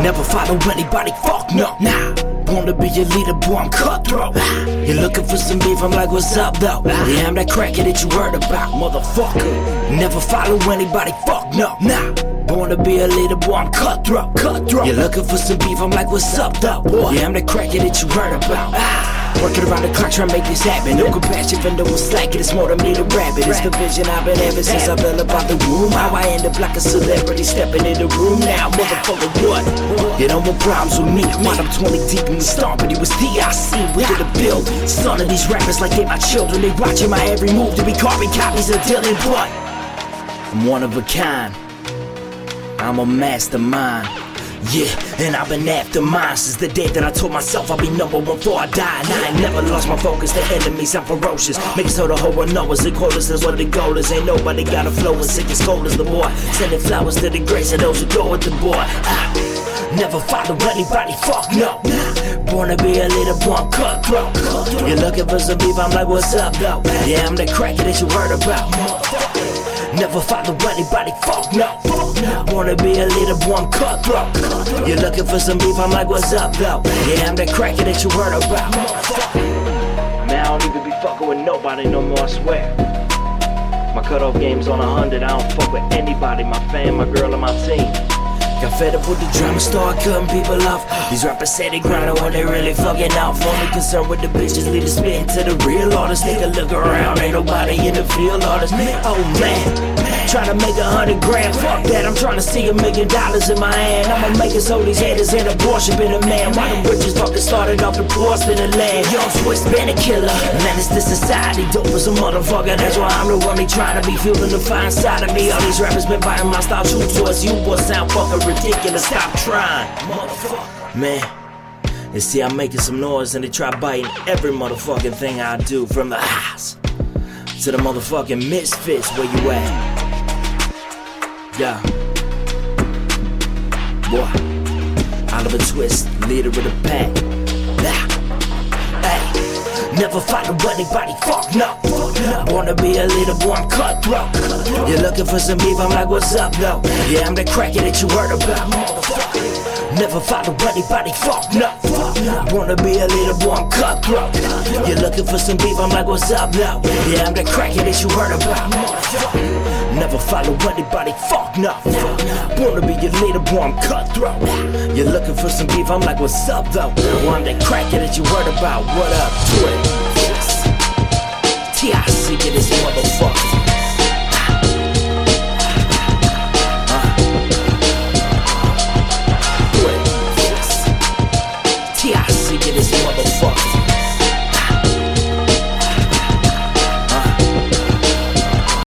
Never follow anybody, fuck no, nah. Wanna be a leader, boy, I'm cutthroat. You're looking for some beef, I'm like, what's up, though? Yeah, I'm that cracker that you heard about, motherfucker. Never follow anybody, fuck no, nah. Wanna be a leader, boy, I'm cutthroat. You're looking for some beef, I'm like, what's up, though? Yeah, I'm that cracker that you heard about. Working around the clock trying to make this happen. No compassion for no one slacking. It's more than me to rabbit. It's the vision I've been having since I fell about the womb. How I end up like a celebrity stepping in the room now. Motherfucker, what? You know what problems with me? When I'm 20 deep in the storm, but it was DIC. We did a build. Son of these rappers like they my children. They watching my every move to be carbon copies until they what? I'm one of a kind. I'm a mastermind. Yeah, and I've been after mine since the day that I told myself I'll be number one before I die. And I ain't never lost my focus, the enemies I'm ferocious. Make it so the whole world knows the quotas, that's what the goal is. Ain't nobody got a flow as sick as cold as the boy. Sending flowers to the grace of those who go with the boy. Never follow anybody, fuck no. Wanna be a leader, boy, I'm cutthroat. You're looking for some beef, I'm like, what's up, though? Yeah, I'm the cracker that you heard about. Never follow anybody, fuck no. Wanna be a leader, boy, I'm cutthroat. You're looking for some beef, I'm like, what's up, though? Yeah, I'm that cracker that you heard about. Man, I don't even be fucking with nobody no more, I swear. My cutoff game's on 100, I don't fuck with anybody. My fam, my girl, and my team. Got fed up with the drama, start cutting people off. These rappers say they grindin' when they really fucking off. Only concerned with the bitches, lead the spin to the real artists. Nigga, look around, ain't nobody in the field artists. Oh man, tryna make 100 grand, fuck that. I'm tryna see $1 million in my hand. I'ma make it so these haters ain't abortion been a man. Why the riches fucking started off the poor spin the land. Young Swiss been a killer, menace to society, dope as a motherfucker. That's why I'm the one they tryna be feeling the fine side of me. All these rappers been biting my style, true towards you, boy, sound fucking ridiculous. Stop trying, motherfucker. Man, they see I'm making some noise and they try biting every motherfucking thing I do. From the house to the motherfucking misfits, where you at? Yeah. Boy, Oliver Twist, leader of the pack. Hey, never follow anybody, fuck no. Wanna be a leader, boy, I'm cutthroat. You're looking for some beef, I'm like, what's up, though? Yeah, I'm the cracker that you heard about. Never follow anybody, fuck no. Wanna be a leader, boy, I'm cutthroat. You're looking for some beef, I'm like, what's up, though? Yeah, I'm the cracker that you heard about. Never follow anybody, fuck no. Wanna be your leader, boy, I'm cutthroat. You're looking for some beef, I'm like, what's up, though? Well, I'm that cracker that you heard about. What up, Twitch? TIC in this motherfucker.